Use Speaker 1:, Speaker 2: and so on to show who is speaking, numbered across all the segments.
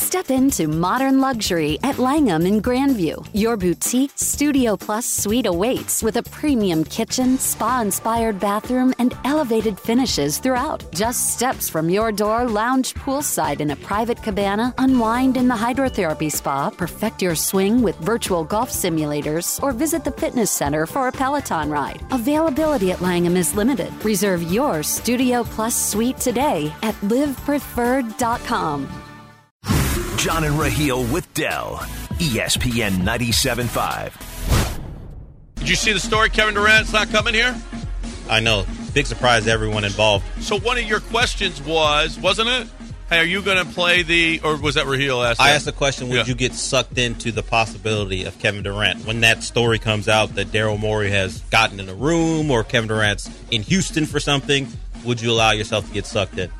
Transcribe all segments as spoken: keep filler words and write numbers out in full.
Speaker 1: Step into modern luxury at Langham in Grandview. Your boutique Studio Plus suite awaits with a premium kitchen, spa-inspired bathroom, and elevated finishes throughout. Just steps from your door, lounge poolside in a private cabana, unwind in the hydrotherapy spa, perfect your swing with virtual golf simulators, or visit the fitness center for a Peloton ride. Availability at Langham is limited. Reserve your Studio Plus suite today at live preferred dot com.
Speaker 2: John and Raheel with Dell, E S P N ninety-seven point five.
Speaker 3: Did you see the story? Kevin Durant's not coming here?
Speaker 4: I know. Big surprise to everyone involved.
Speaker 3: So one of your questions was, wasn't it? Hey, are you going to play the, or was that Raheel asked?
Speaker 4: I
Speaker 3: that?
Speaker 4: asked the question, would
Speaker 3: yeah.
Speaker 4: you get sucked into the possibility of Kevin Durant? When that story comes out that Daryl Morey has gotten in a room or Kevin Durant's in Houston for something, would you allow yourself to get sucked in?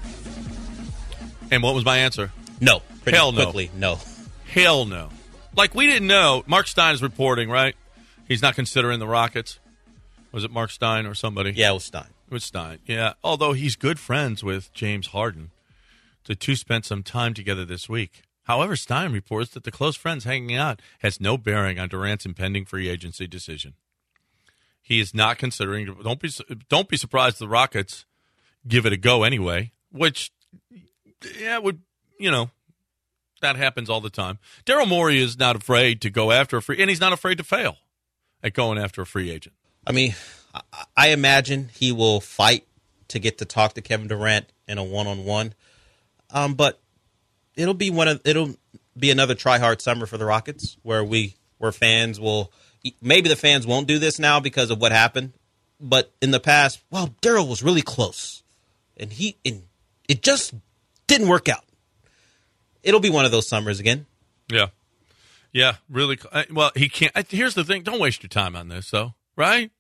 Speaker 3: And what was my answer?
Speaker 4: No. Pretty
Speaker 3: Hell no.
Speaker 4: quickly, no.
Speaker 3: Hell no. Like, we didn't know. Mark Stein is reporting, right? He's not considering the Rockets. Was it Mark Stein or somebody?
Speaker 4: Yeah, it was Stein.
Speaker 3: It was Stein, yeah. Although he's good friends with James Harden. The two spent some time together this week. However, Stein reports that the close friends hanging out has no bearing on Durant's impending free agency decision. He is not considering. Don't be don't be surprised if the Rockets give it a go anyway, which, yeah, would, you know, that happens all the time. Daryl Morey is not afraid to go after a free, and he's not afraid to fail at going after a free agent.
Speaker 4: I mean, I imagine he will fight to get to talk to Kevin Durant in a one-on-one. Um, but it'll be one of it'll be another try-hard summer for the Rockets, where we where fans will maybe the fans won't do this now because of what happened, but in the past, well, Daryl was really close, and he and it just didn't work out. It'll be one of those summers again.
Speaker 3: Yeah, yeah, really. Well, he can't. Here's the thing: don't waste your time on this, though. Right?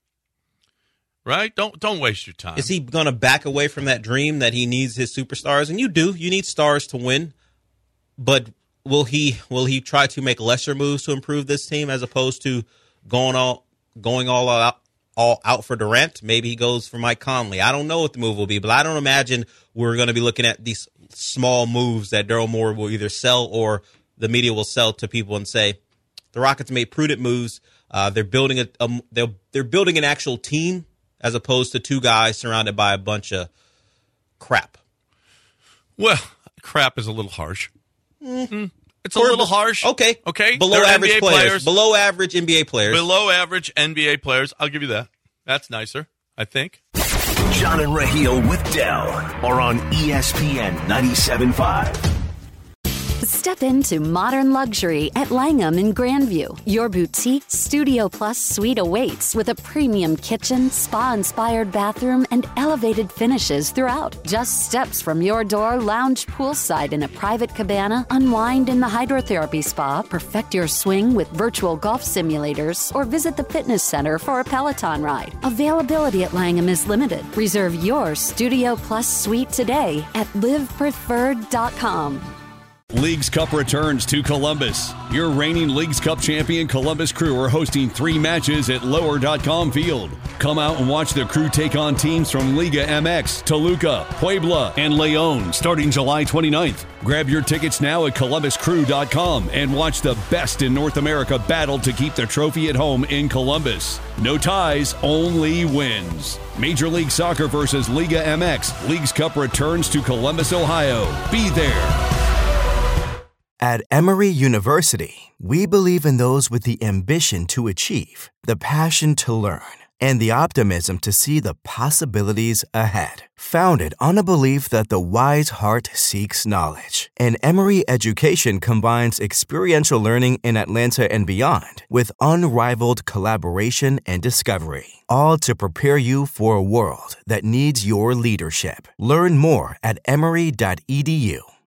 Speaker 3: Right? Don't don't waste your time.
Speaker 4: Is he going to back away from that dream that he needs his superstars? And you do. You need stars to win. But will he will he try to make lesser moves to improve this team as opposed to going all going all out all out for Durant? Maybe he goes for Mike Conley. I don't know what the move will be, but I don't imagine we're going to be looking at these small moves that Daryl Morey will either sell or the media will sell to people and say the Rockets made prudent moves. Uh, they're building a, a they're they're building an actual team as opposed to two guys surrounded by a bunch of crap.
Speaker 3: Well, crap is a little harsh. Mm-hmm. It's a
Speaker 4: Or
Speaker 3: little
Speaker 4: be-
Speaker 3: harsh.
Speaker 4: Okay,
Speaker 3: okay.
Speaker 4: Below
Speaker 3: They're
Speaker 4: average
Speaker 3: N B A
Speaker 4: players.
Speaker 3: players.
Speaker 4: Below average N B A players.
Speaker 3: Below average N B A players. I'll give you that. That's nicer, I think.
Speaker 2: John and Raheel with Dell are on E S P N ninety-seven point five.
Speaker 1: Step into modern luxury at Langham in Grandview. Your boutique Studio Plus suite awaits with a premium kitchen, spa-inspired bathroom, and elevated finishes throughout. Just steps from your door, lounge poolside in a private cabana, unwind in the hydrotherapy spa, perfect your swing with virtual golf simulators, or visit the fitness center for a Peloton ride. Availability at Langham is limited. Reserve your Studio Plus suite today at live preferred dot com.
Speaker 5: Leagues Cup returns to Columbus. Your reigning Leagues Cup champion Columbus Crew are hosting three matches at lower dot com Field. Come out and watch the Crew take on teams from Liga M X, Toluca, Puebla, and Leon starting July twenty-ninth. Grab your tickets now at columbus crew dot com and watch the best in North America battle to keep the trophy at home in Columbus. No ties, only wins. Major League Soccer versus Liga M X. Leagues Cup returns to Columbus, Ohio. Be there.
Speaker 6: At Emory University, we believe in those with the ambition to achieve, the passion to learn, and the optimism to see the possibilities ahead. Founded on a belief that the wise heart seeks knowledge, and Emory education combines experiential learning in Atlanta and beyond with unrivaled collaboration and discovery, all to prepare you for a world that needs your leadership. Learn more at emory dot e d u.